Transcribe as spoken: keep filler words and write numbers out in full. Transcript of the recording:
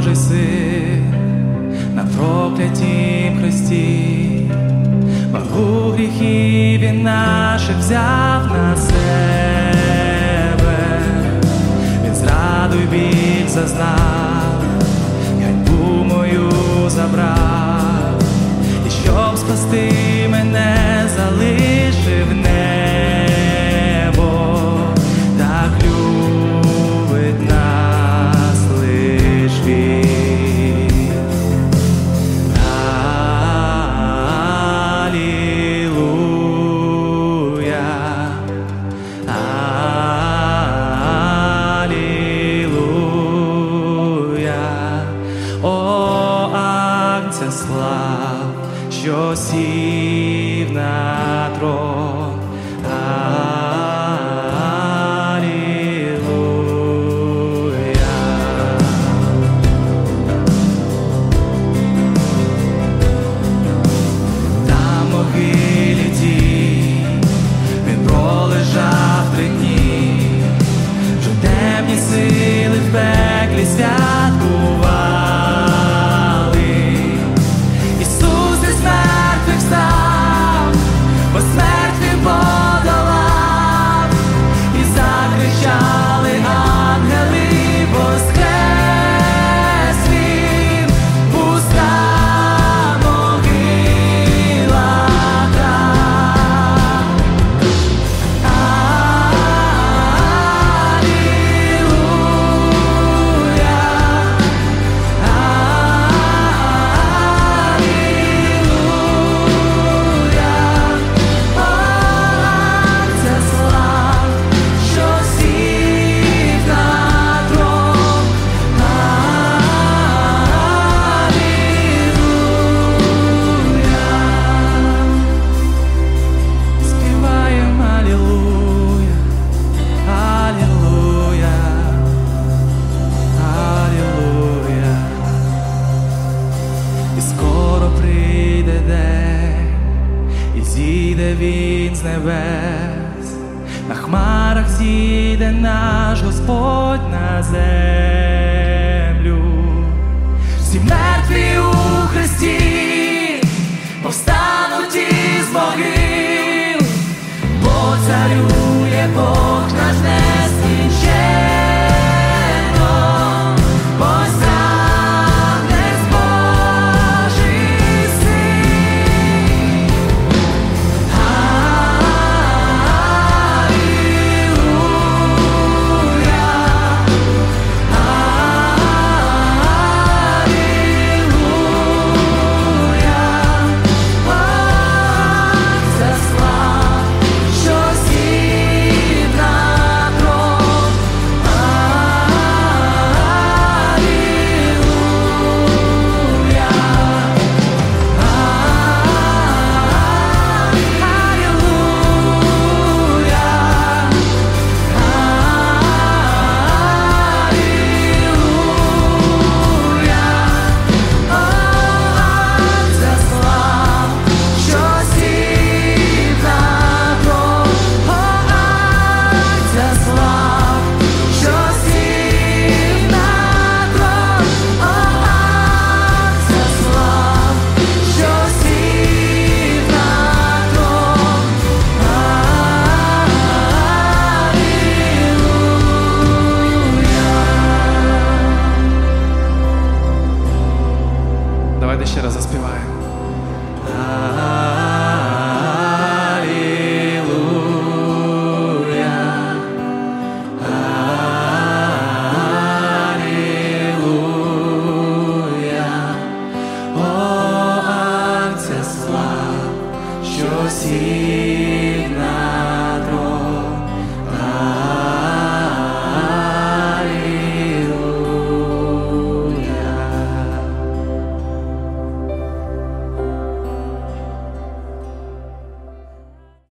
Божий Син на проклятім хресті, вагу гріхів Він наших взяв на себе. Він зраду й біль зазнав, ганьбу мою забрав, і щоб спасти мене, залишив небо. Так любить нас лиш Він. Алілуя, алілуя. О, Агнця слав, що сів на трон. Сили в пеклі святкували. Ісус із мертвих встав, бо смерть Він подолав, і закричали ангели: воскрес Він, пуста могила край. Зійде Він з небес, на хмарах зійде наш Господь на землю.